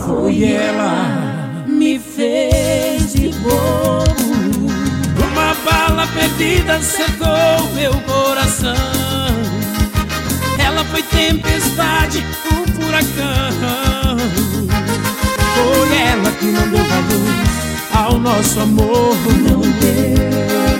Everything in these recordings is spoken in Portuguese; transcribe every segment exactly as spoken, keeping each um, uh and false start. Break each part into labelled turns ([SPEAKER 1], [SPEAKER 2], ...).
[SPEAKER 1] Foi ela, me fez de bobo. Uma bala perdida secou meu coração. Ela foi tempestade, um furacão. Foi ela que não deu valor ao nosso amor. Não deu.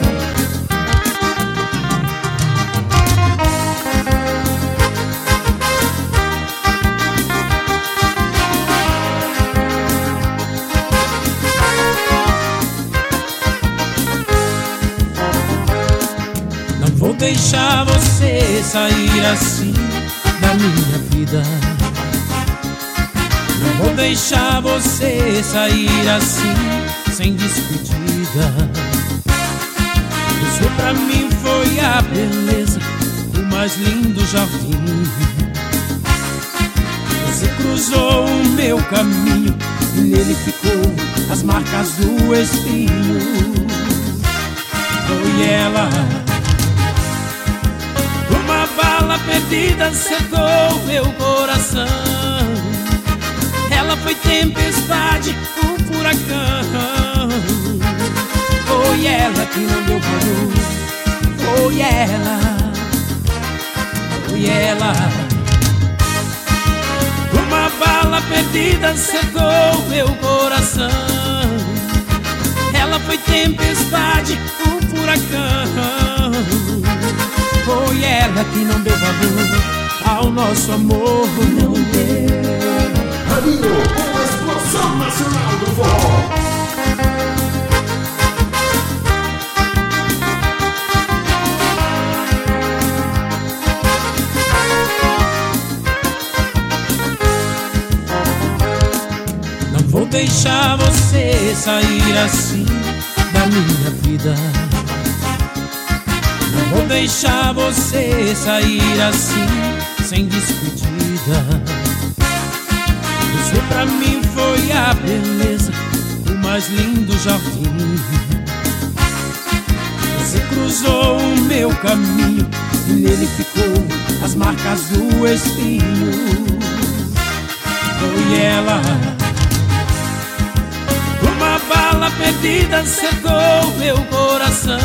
[SPEAKER 1] Vou deixar você sair assim da minha vida. Não vou deixar você sair assim, sem despedida. Você pra mim foi a beleza, o mais lindo jardim. Você cruzou o meu caminho e nele ficou as marcas do espinho. Foi ela, uma bala perdida secou meu coração. Ela foi tempestade, um furacão. Foi ela que não deu valor. Foi ela, foi ela. Uma bala perdida secou meu coração. Ela foi tempestade, um furacão. Foi ela que não deu valor ao nosso amor. Não deu.
[SPEAKER 2] Raninho, uma explosão nacional do forró.
[SPEAKER 1] Não vou deixar você sair assim da minha vida. Não vou deixar você sair assim, sem despedida. Você pra mim foi a beleza, o mais lindo jardim. Você cruzou o meu caminho e nele ficou as marcas do espinho. Foi ela, uma bala perdida secou meu coração.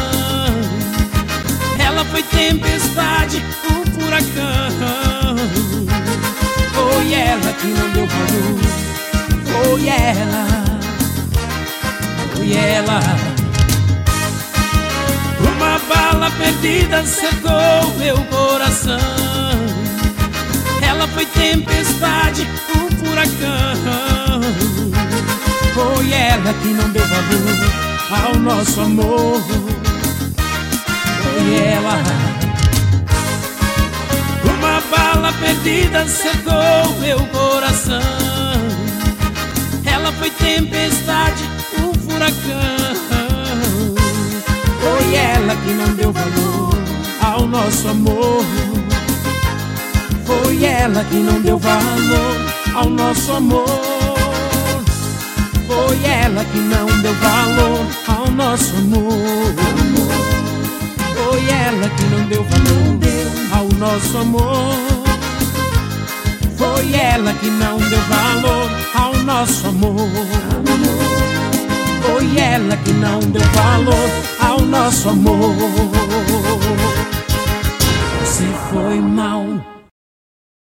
[SPEAKER 1] Ela foi tempestade, um furacão. Foi ela que não deu valor. Foi ela, foi ela. Uma bala perdida secou meu coração. Ela foi tempestade, um furacão. Foi ela que não deu valor ao nosso amor. Foi ela, uma bala perdida secou meu coração. Ela foi tempestade, um furacão. Foi ela que não deu valor ao nosso amor. Foi ela que não deu valor ao nosso amor. Foi ela que não deu valor ao nosso amor. Foi ela que não deu valor ao nosso amor. Foi ela que não deu valor ao nosso amor. Foi ela que não deu valor ao nosso amor. Você foi mal.